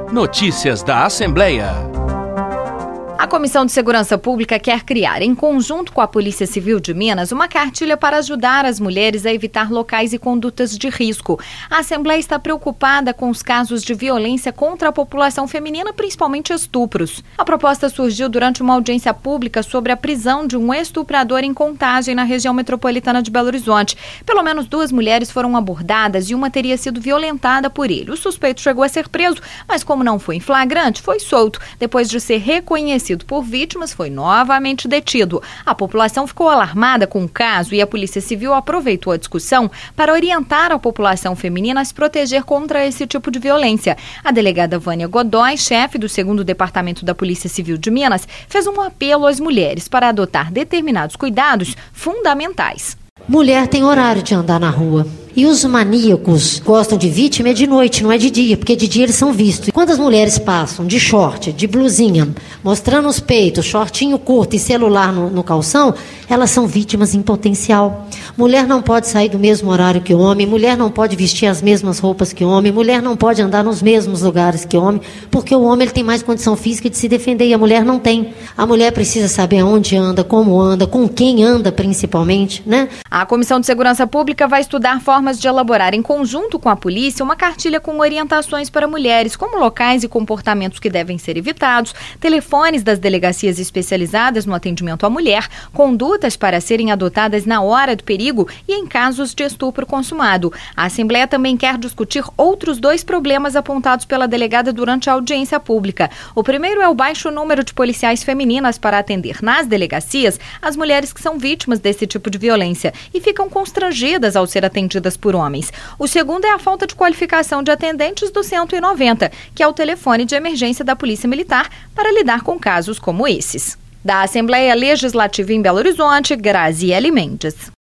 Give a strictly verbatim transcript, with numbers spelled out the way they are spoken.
Notícias da Assembleia. A Comissão de Segurança Pública quer criar, em conjunto com a Polícia Civil de Minas, uma cartilha para ajudar as mulheres a evitar locais e condutas de risco. A Assembleia está preocupada com os casos de violência contra a população feminina, principalmente estupros. A proposta surgiu durante uma audiência pública sobre a prisão de um estuprador em Contagem, na região metropolitana de Belo Horizonte. Pelo menos duas mulheres foram abordadas e uma teria sido violentada por ele. O suspeito chegou a ser preso, mas como não foi em flagrante, foi solto. Depois de ser reconhecido por vítimas, foi novamente detido. A população ficou alarmada com o caso e a Polícia Civil aproveitou a discussão para orientar a população feminina a se proteger contra esse tipo de violência. A delegada Vânia Godoy, chefe do segundo Departamento da Polícia Civil de Minas, fez um apelo às mulheres para adotar determinados cuidados fundamentais. Mulher tem horário de andar na rua. E os maníacos gostam de vítima é de noite, não é de dia, porque de dia eles são vistos. E quando as mulheres passam de short, de blusinha, mostrando os peitos, shortinho curto e celular no, no calção, elas são vítimas em potencial. Mulher não pode sair do mesmo horário que homem, mulher não pode vestir as mesmas roupas que homem, mulher não pode andar nos mesmos lugares que homem, porque o homem ele tem mais condição física de se defender e a mulher não tem. A mulher precisa saber aonde anda, como anda, com quem anda principalmente, né? A Comissão de Segurança Pública vai estudar formas de elaborar em conjunto com a polícia uma cartilha com orientações para mulheres, como locais e comportamentos que devem ser evitados, telefones das delegacias especializadas no atendimento à mulher, condutas para serem adotadas na hora do perigo e em casos de estupro consumado. A Assembleia também quer discutir outros dois problemas apontados pela delegada durante a audiência pública. O primeiro é o baixo número de policiais femininas para atender nas delegacias as mulheres que são vítimas desse tipo de violência e ficam constrangidas ao ser atendidas por homens. O segundo é a falta de qualificação de atendentes do cento e noventa, que é o telefone de emergência da Polícia Militar para lidar com casos como esses. Da Assembleia Legislativa em Belo Horizonte, Graziele Mendes.